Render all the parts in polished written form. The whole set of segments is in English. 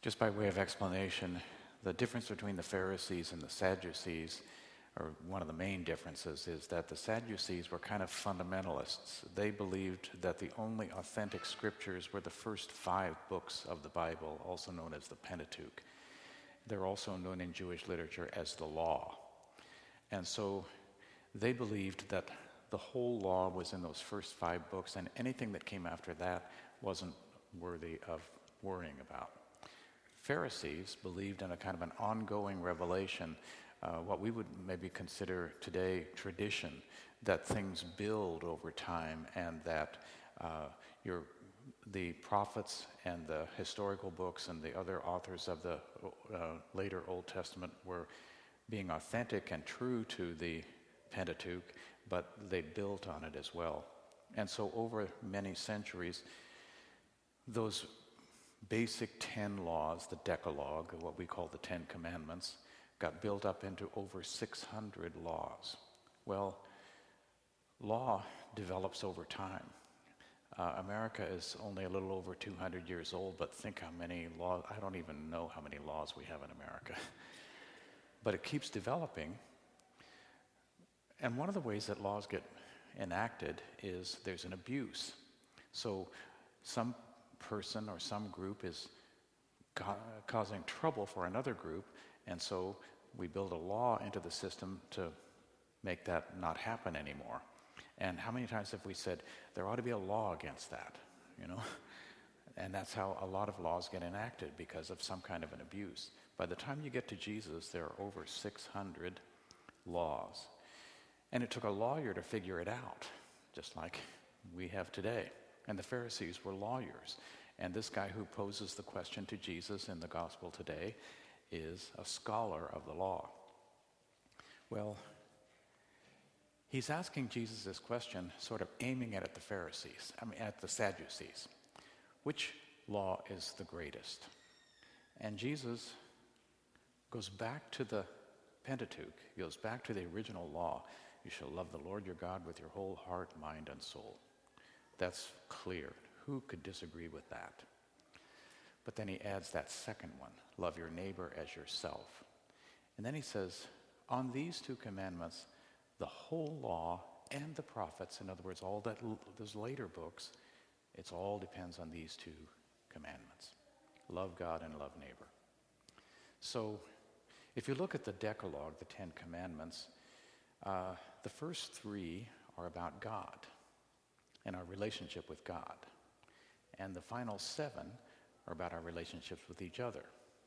Just by way of explanation, the difference between the Pharisees and the Sadducees, or one of the main differences, is that the Sadducees were kind of fundamentalists. They believed that the only authentic scriptures were the first 5 books of the Bible, also known as the Pentateuch. They're also known in Jewish literature as the law. And so they believed that the whole law was in those first 5 books, and anything that came after that wasn't worthy of worrying about. Pharisees believed in a kind of an ongoing revelation, what we would maybe consider today tradition, that things build over time, and that the prophets and the historical books and the other authors of the later Old Testament were being authentic and true to the Pentateuch, but they built on it as well. And so over many centuries, those basic 10 laws, the Decalogue, what we call the 10 Commandments, got built up into over 600 laws. Well, law develops over time. America is only a little over 200 years old, but think how many laws, I don't even know how many laws we have in America. But it keeps developing. And one of the ways that laws get enacted is there's an abuse. So some person or some group is causing trouble for another group, and so we build a law into the system to make that not happen anymore. And how many times have we said, there ought to be a law against that, you know? And that's how a lot of laws get enacted, because of some kind of an abuse. By the time you get to Jesus, there are over 600 laws. And it took a lawyer to figure it out, just like we have today. And the Pharisees were lawyers. And this guy who poses the question to Jesus in the gospel today is a scholar of the law. Well, he's asking Jesus this question, sort of aiming it at at the Sadducees. Which law is the greatest? And Jesus goes back to the Pentateuch. He goes back to the original law. You shall love the Lord your God with your whole heart, mind, and soul. That's clear. Who could disagree with that? But then he adds that second one, love your neighbor as yourself. And then he says, on these 2 commandments, the whole law and the prophets, in other words, all those later books, it all depends on these 2 commandments. Love God and love neighbor. So if you look at the Decalogue, the 10 commandments, the first 3 are about God and our relationship with God. And the final 7 are about our relationships with each other.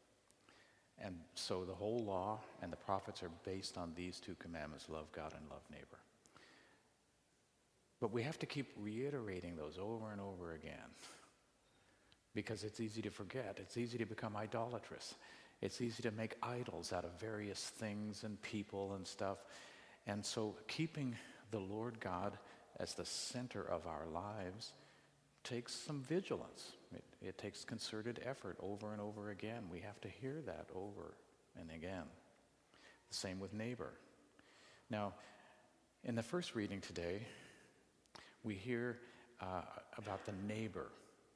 And so the whole law and the prophets are based on these 2 commandments, love God and love neighbor. But we have to keep reiterating those over and over again, because it's easy to forget. It's easy to become idolatrous. It's easy to make idols out of various things and people and stuff. And so keeping the Lord God as the center of our lives takes some vigilance. It takes concerted effort over and over again. We have to hear that over and again. The same with neighbor. Now, in the first reading today, we hear about the neighbor.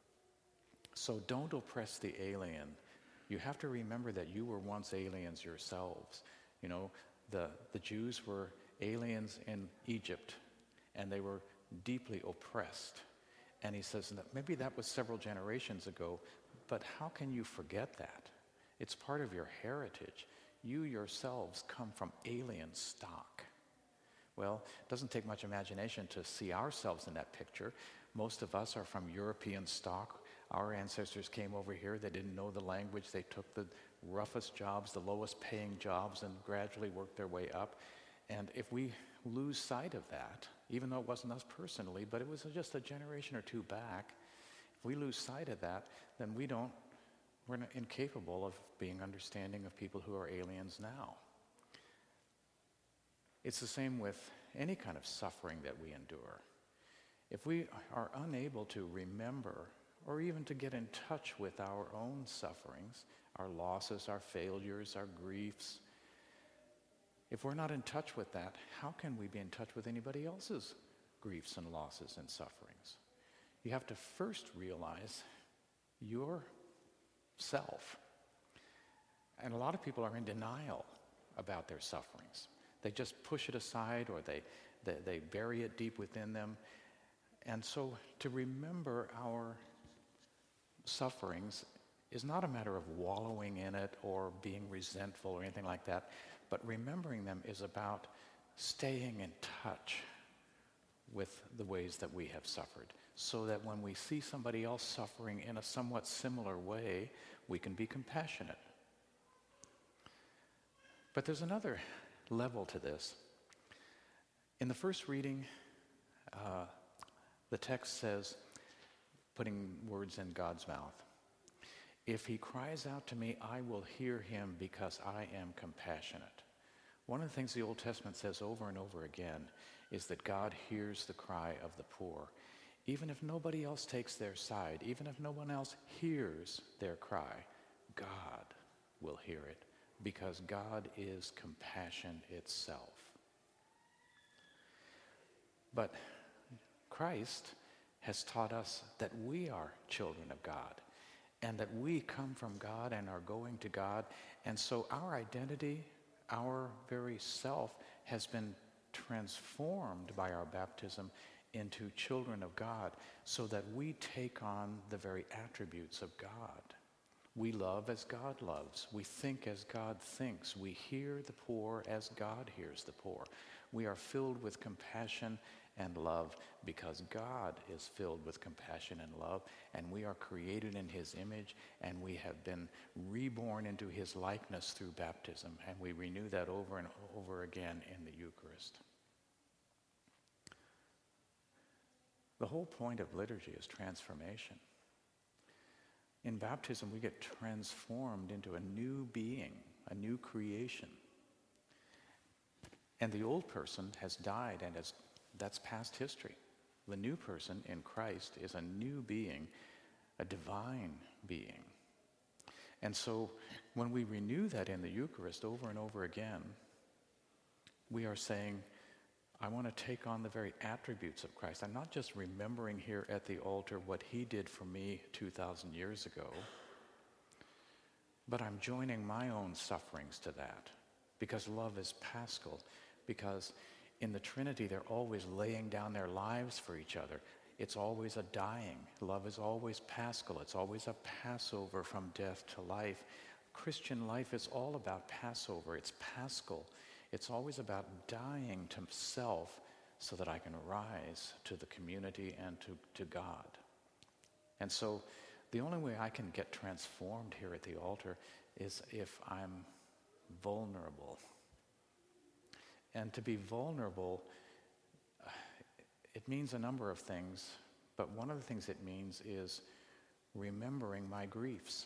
So don't oppress the alien. You have to remember that you were once aliens yourselves. You know, the Jews were aliens in Egypt, and they were deeply oppressed. And he says that maybe that was several generations ago, but how can you forget that? It's part of your heritage. You yourselves come from alien stock. Well, it doesn't take much imagination to see ourselves in that picture. Most of us are from European stock. Our ancestors came over here. They didn't know the language. They took the roughest jobs, the lowest paying jobs, and gradually worked their way up. And if we lose sight of that, even though it wasn't us personally, but it was just a generation or 2 back, if we lose sight of that, then we're not incapable of being understanding of people who are aliens now. It's the same with any kind of suffering that we endure. If we are unable to remember or even to get in touch with our own sufferings, our losses, our failures, our griefs, if we're not in touch with that, how can we be in touch with anybody else's griefs and losses and sufferings? You have to first realize yourself, And a lot of people are in denial about their sufferings. They just push it aside, or they bury it deep within them. And so to remember our sufferings is not a matter of wallowing in it or being resentful or anything like that, but remembering them is about staying in touch with the ways that we have suffered, so that when we see somebody else suffering in a somewhat similar way, we can be compassionate. But there's another level to this. In the first reading, the text says, putting words in God's mouth, "If he cries out to me, I will hear him because I am compassionate." One of the things the Old Testament says over and over again is that God hears the cry of the poor. Even if nobody else takes their side, even if no one else hears their cry, God will hear it, because God is compassion itself. But Christ has taught us that we are children of God, and that we come from God and are going to God. And so our identity, our very self, has been transformed by our baptism into children of God, so that we take on the very attributes of God. We love as God loves. We think as God thinks. We hear the poor as God hears the poor. We are filled with compassion and love because God is filled with compassion and love, and we are created in his image, and we have been reborn into his likeness through baptism, and we renew that over and over again in the Eucharist. The whole point of liturgy is transformation. In baptism, we get transformed into a new being, a new creation. And the old person has died, and that's past history. The new person in Christ is a new being, a divine being. And so when we renew that in the Eucharist over and over again, we are saying, I want to take on the very attributes of Christ. I'm not just remembering here at the altar what he did for me 2,000 years ago, but I'm joining my own sufferings to that, because love is paschal, because in the Trinity they're always laying down their lives for each other. It's always a dying. Love is always paschal. It's always a Passover from death to life. Christian life is all about Passover. It's paschal. It's always about dying to self so that I can rise to the community and to God. And so the only way I can get transformed here at the altar is if I'm vulnerable. And to be vulnerable, it means a number of things, but one of the things it means is remembering my griefs,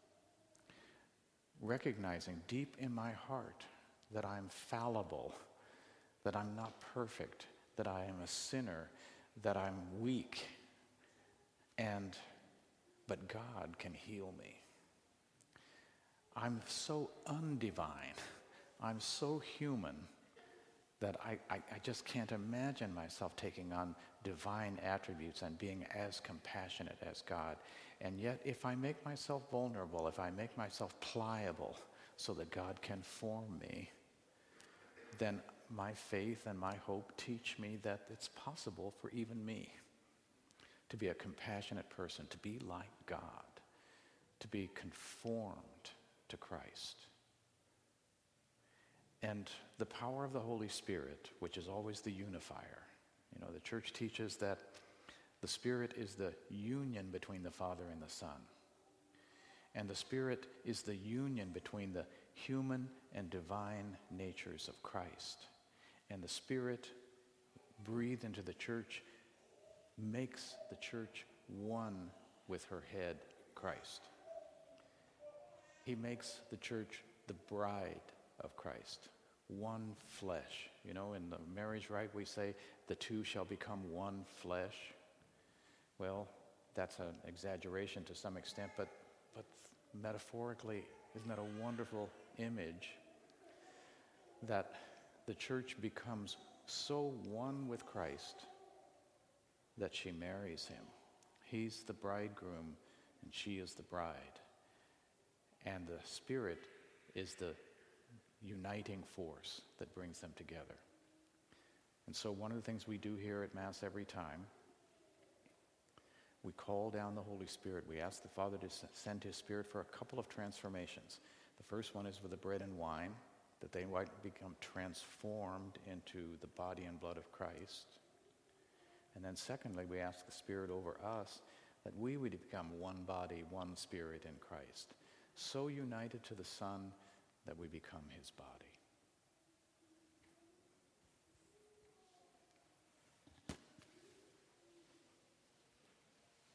recognizing deep in my heart that I'm fallible, that I'm not perfect, that I am a sinner, that I'm weak, but God can heal me. I'm so undivine, I'm so human, that I just can't imagine myself taking on divine attributes and being as compassionate as God. And yet, if I make myself vulnerable, if I make myself pliable so that God can form me, then my faith and my hope teach me that it's possible for even me to be a compassionate person, to be like God, to be conformed to Christ. And the power of the Holy Spirit, which is always the unifier. You know, the church teaches that the Spirit is the union between the Father and the Son. And the Spirit is the union between the human and divine natures of Christ. And the Spirit, breathed into the church, makes the church one with her head, Christ. He makes the church the bride of Christ, one flesh. You know, in the marriage rite we say, the two shall become one flesh. Well, that's an exaggeration to some extent, but metaphorically, isn't that a wonderful image that the church becomes so one with Christ that she marries him. He's the bridegroom and she is the bride. And the Spirit is the uniting force that brings them together. And so one of the things we do here at Mass every time, we call down the Holy Spirit. We ask the Father to send His Spirit for a couple of transformations. The first one is with the bread and wine, that they might become transformed into the body and blood of Christ. And then secondly, we ask the Spirit over us that we would become one body, one spirit in Christ, so united to the Son that we become His body.